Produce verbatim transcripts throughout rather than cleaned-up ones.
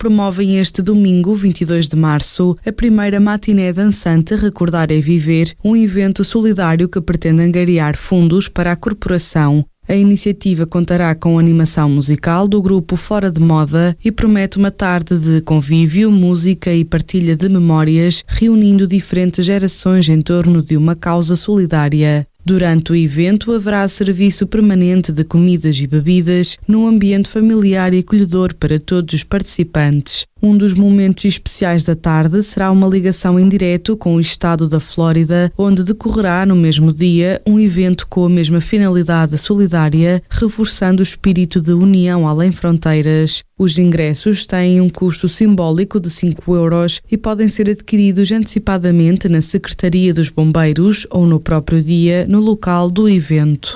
promovem este domingo, vinte e dois de março, a primeira matiné dançante Recordar é Viver, um evento solidário que pretende angariar fundos para a corporação. A iniciativa contará com animação musical do grupo Fora de Moda e promete uma tarde de convívio, música e partilha de memórias, reunindo diferentes gerações em torno de uma causa solidária. Durante o evento haverá serviço permanente de comidas e bebidas num ambiente familiar e acolhedor para todos os participantes. Um dos momentos especiais da tarde será uma ligação em direto com o estado da Flórida, onde decorrerá no mesmo dia um evento com a mesma finalidade solidária, reforçando o espírito de união além fronteiras. Os ingressos têm um custo simbólico de cinco euros e podem ser adquiridos antecipadamente na Secretaria dos Bombeiros ou no próprio dia no local do evento.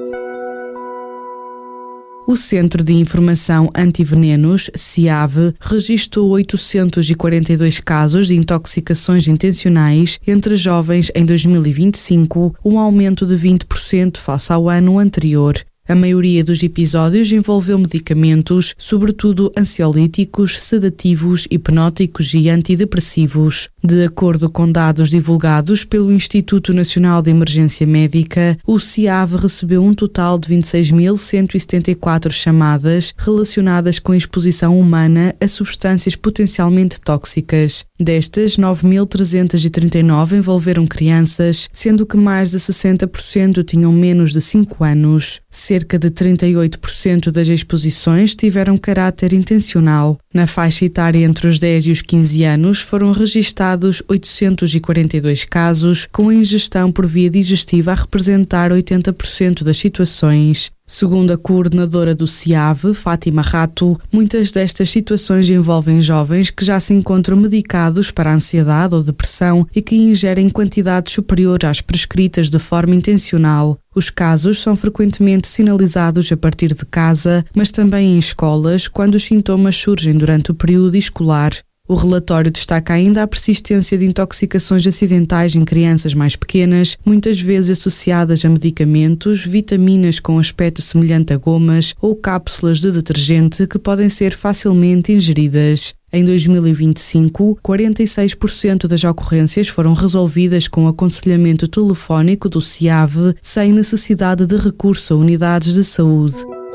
O Centro de Informação Antivenenos, CIAV, registrou oitocentos e quarenta e dois casos de intoxicações intencionais entre jovens em dois mil e vinte e cinco, um aumento de vinte por cento face ao ano anterior. A maioria dos episódios envolveu medicamentos, sobretudo ansiolíticos, sedativos, hipnóticos e antidepressivos. De acordo com dados divulgados pelo Instituto Nacional de Emergência Médica, o CIAV recebeu um total de vinte e seis mil cento e setenta e quatro chamadas relacionadas com a exposição humana a substâncias potencialmente tóxicas. Destas, nove mil trezentos e trinta e nove envolveram crianças, sendo que mais de sessenta por cento tinham menos de cinco anos. Cerca de trinta e oito por cento das exposições tiveram caráter intencional. Na faixa etária entre os dez e os quinze anos foram registados oitocentos e quarenta e dois casos, com a ingestão por via digestiva a representar oitenta por cento das situações. Segundo a coordenadora do CIAV, Fátima Rato, muitas destas situações envolvem jovens que já se encontram medicados para a ansiedade ou depressão e que ingerem quantidades superiores às prescritas de forma intencional. Os casos são frequentemente sinalizados a partir de casa, mas também em escolas, quando os sintomas surgem durante o período escolar. O relatório destaca ainda a persistência de intoxicações acidentais em crianças mais pequenas, muitas vezes associadas a medicamentos, vitaminas com aspecto semelhante a gomas ou cápsulas de detergente que podem ser facilmente ingeridas. Em dois mil e vinte e cinco, quarenta e seis por cento das ocorrências foram resolvidas com aconselhamento telefónico do CIAV, sem necessidade de recurso a unidades de saúde.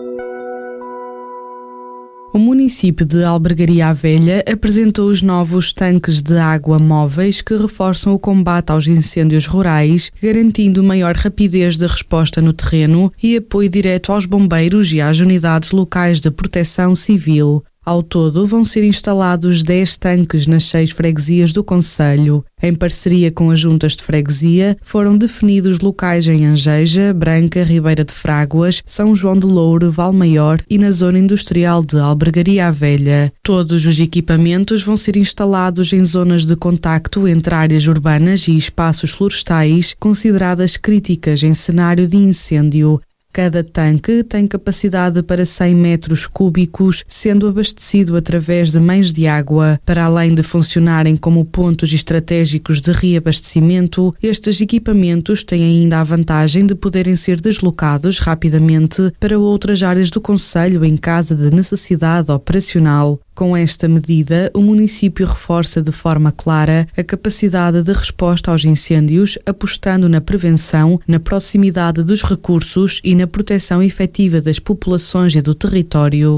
O município de Albergaria à Velha apresentou os novos tanques de água móveis que reforçam o combate aos incêndios rurais, garantindo maior rapidez de resposta no terreno e apoio direto aos bombeiros e às unidades locais de proteção civil. Ao todo, vão ser instalados dez tanques nas seis freguesias do concelho. Em parceria com as juntas de freguesia, foram definidos locais em Angeja, Branca, Ribeira de Fráguas, São João de Louro, Valmaior e na zona industrial de Albergaria à Velha. Todos os equipamentos vão ser instalados em zonas de contacto entre áreas urbanas e espaços florestais consideradas críticas em cenário de incêndio. Cada tanque tem capacidade para cem metros cúbicos, sendo abastecido através de meios de água. Para além de funcionarem como pontos estratégicos de reabastecimento, estes equipamentos têm ainda a vantagem de poderem ser deslocados rapidamente para outras áreas do concelho em caso de necessidade operacional. Com esta medida, o município reforça de forma clara a capacidade de resposta aos incêndios, apostando na prevenção, na proximidade dos recursos e na proteção efetiva das populações e do território.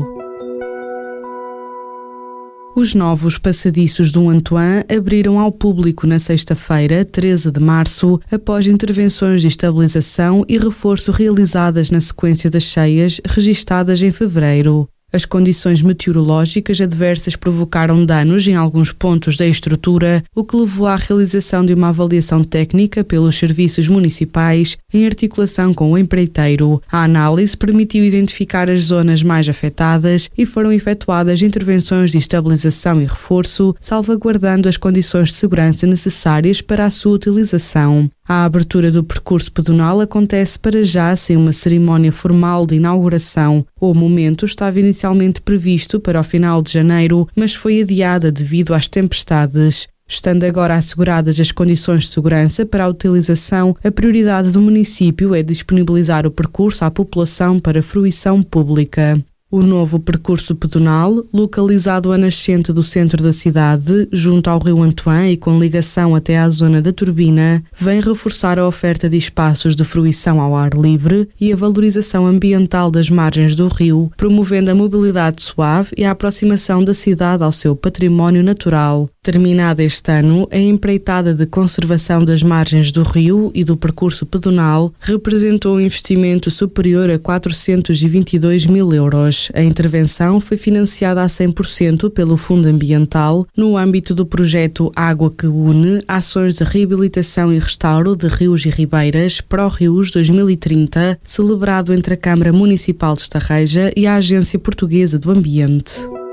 Os novos passadiços do Antoine abriram ao público na sexta-feira, treze de março, após intervenções de estabilização e reforço realizadas na sequência das cheias registadas em fevereiro. As condições meteorológicas adversas provocaram danos em alguns pontos da estrutura, o que levou à realização de uma avaliação técnica pelos serviços municipais em articulação com o empreiteiro. A análise permitiu identificar as zonas mais afetadas e foram efetuadas intervenções de estabilização e reforço, salvaguardando as condições de segurança necessárias para a sua utilização. A abertura do percurso pedonal acontece para já sem uma cerimónia formal de inauguração. O momento estava inicialmente previsto para o final de janeiro, mas foi adiada devido às tempestades. Estando agora asseguradas as condições de segurança para a utilização, a prioridade do município é disponibilizar o percurso à população para fruição pública. O novo percurso pedonal, localizado a nascente do centro da cidade, junto ao rio Antoine e com ligação até à zona da Turbina, vem reforçar a oferta de espaços de fruição ao ar livre e a valorização ambiental das margens do rio, promovendo a mobilidade suave e a aproximação da cidade ao seu património natural. Terminada este ano, a empreitada de conservação das margens do rio e do percurso pedonal representou um investimento superior a quatrocentos e vinte e dois mil euros. A intervenção foi financiada a cem por cento pelo Fundo Ambiental no âmbito do projeto Água que Une, ações de reabilitação e restauro de rios e ribeiras ProRios dois mil e trinta, celebrado entre a Câmara Municipal de Estarreja e a Agência Portuguesa do Ambiente.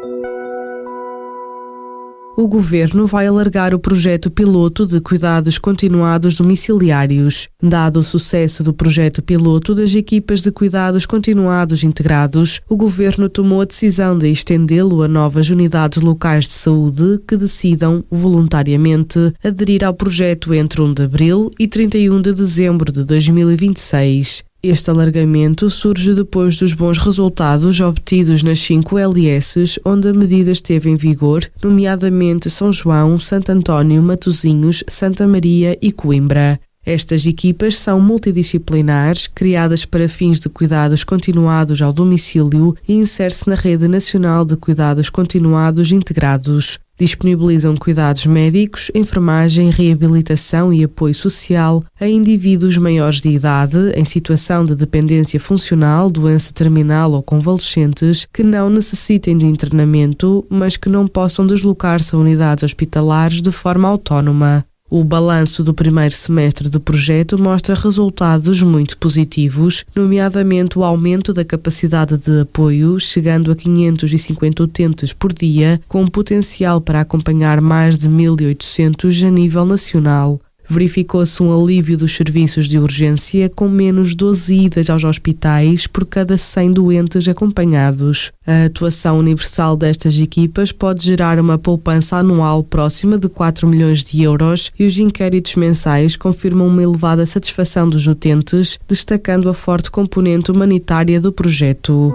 O Governo vai alargar o projeto piloto de cuidados continuados domiciliários. Dado o sucesso do projeto piloto das equipas de cuidados continuados integrados, o Governo tomou a decisão de estendê-lo a novas unidades locais de saúde que decidam, voluntariamente, aderir ao projeto entre primeiro de abril e trinta e um de dezembro de dois mil e vinte e seis. Este alargamento surge depois dos bons resultados obtidos nas cinco L S, onde a medida esteve em vigor, nomeadamente São João, Santo António, Matosinhos, Santa Maria e Coimbra. Estas equipas são multidisciplinares, criadas para fins de cuidados continuados ao domicílio e insere-se na Rede Nacional de Cuidados Continuados Integrados. Disponibilizam cuidados médicos, enfermagem, reabilitação e apoio social a indivíduos maiores de idade, em situação de dependência funcional, doença terminal ou convalescentes, que não necessitem de internamento, mas que não possam deslocar-se a unidades hospitalares de forma autónoma. O balanço do primeiro semestre do projeto mostra resultados muito positivos, nomeadamente o aumento da capacidade de apoio, chegando a quinhentos e cinquenta utentes por dia, com potencial para acompanhar mais de mil e oitocentos a nível nacional. Verificou-se um alívio dos serviços de urgência, com menos doze idas aos hospitais por cada cem doentes acompanhados. A atuação universal destas equipas pode gerar uma poupança anual próxima de quatro milhões de euros e os inquéritos mensais confirmam uma elevada satisfação dos utentes, destacando a forte componente humanitária do projeto.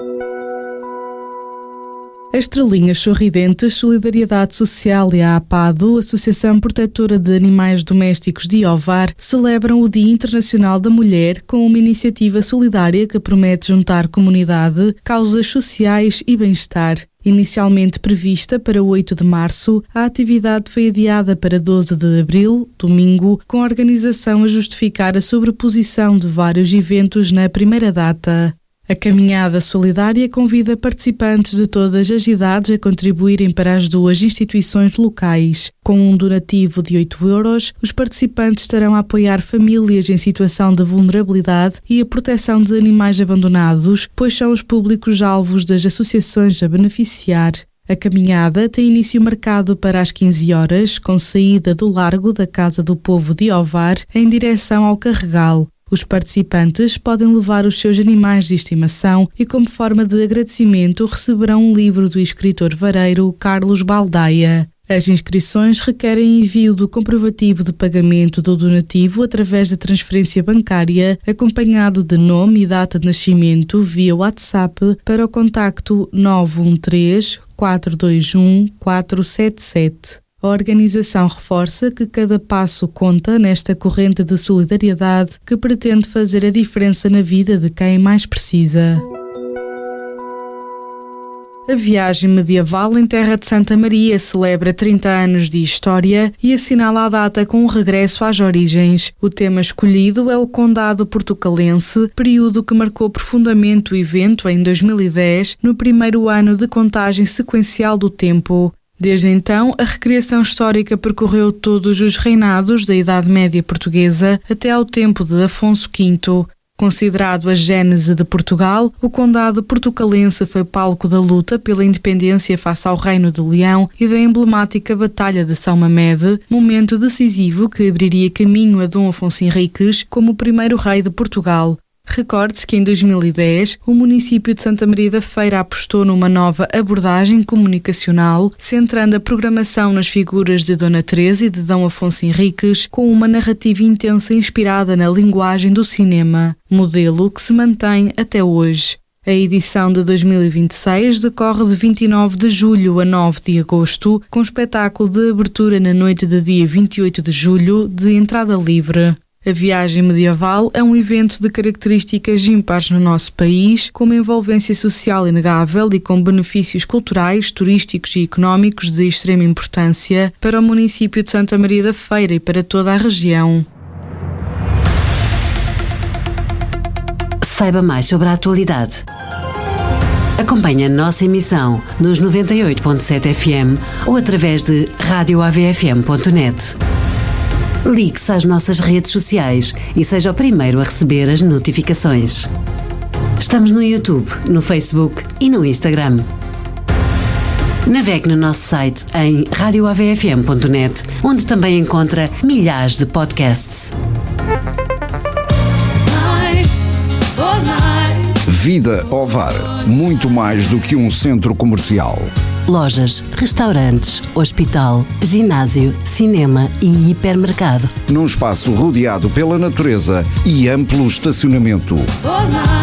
A Estrelinhas Sorridentes, Solidariedade Social e a APADO, Associação Protetora de Animais Domésticos de Ovar, celebram o Dia Internacional da Mulher com uma iniciativa solidária que promete juntar comunidade, causas sociais e bem-estar. Inicialmente prevista para oito de março, a atividade foi adiada para doze de abril, domingo, com a organização a justificar a sobreposição de vários eventos na primeira data. A caminhada solidária convida participantes de todas as idades a contribuírem para as duas instituições locais. Com um donativo de oito euros, os participantes estarão a apoiar famílias em situação de vulnerabilidade e a proteção de animais abandonados, pois são os públicos alvos das associações a beneficiar. A caminhada tem início marcado para as quinze horas, com saída do Largo da Casa do Povo de Ovar em direção ao Carregal. Os participantes podem levar os seus animais de estimação e, como forma de agradecimento, receberão um livro do escritor vareiro Carlos Baldaia. As inscrições requerem envio do comprovativo de pagamento do donativo através da transferência bancária, acompanhado de nome e data de nascimento via WhatsApp para o contacto nove um três, quatro dois um, quatro sete sete. A organização reforça que cada passo conta nesta corrente de solidariedade que pretende fazer a diferença na vida de quem mais precisa. A viagem medieval em Terra de Santa Maria celebra trinta anos de história e assinala a data com um regresso às origens. O tema escolhido é o Condado Portucalense, período que marcou profundamente o evento em dois mil e dez, no primeiro ano de contagem sequencial do tempo. Desde então, a recriação histórica percorreu todos os reinados da Idade Média Portuguesa até ao tempo de Afonso Quinto. Considerado a gênese de Portugal, o Condado Portucalense foi palco da luta pela independência face ao Reino de Leão e da emblemática Batalha de São Mamede, momento decisivo que abriria caminho a Dom Afonso Henriques como o primeiro rei de Portugal. Recorde-se que em dois mil e dez o município de Santa Maria da Feira apostou numa nova abordagem comunicacional, centrando a programação nas figuras de Dona Teresa e de Dom Afonso Henriques, com uma narrativa intensa inspirada na linguagem do cinema, modelo que se mantém até hoje. A edição de dois mil e vinte e seis decorre de vinte e nove de julho a nove de agosto, com espetáculo de abertura na noite de dia vinte e oito de julho, de entrada livre. A Viagem Medieval é um evento de características ímpares no nosso país, com uma envolvência social inegável e com benefícios culturais, turísticos e económicos de extrema importância para o município de Santa Maria da Feira e para toda a região. Saiba mais sobre a atualidade. Acompanhe a nossa emissão nos noventa e oito ponto sete F M ou através de rádio A V F M ponto net. Ligue-se às nossas redes sociais e seja o primeiro a receber as notificações. Estamos no YouTube, no Facebook e no Instagram. Navegue no nosso site em rádio A V F M ponto net, onde também encontra milhares de podcasts. Vida Ovar, muito mais do que um centro comercial. Lojas, restaurantes, hospital, ginásio, cinema e hipermercado. Num espaço rodeado pela natureza e amplo estacionamento. Olá.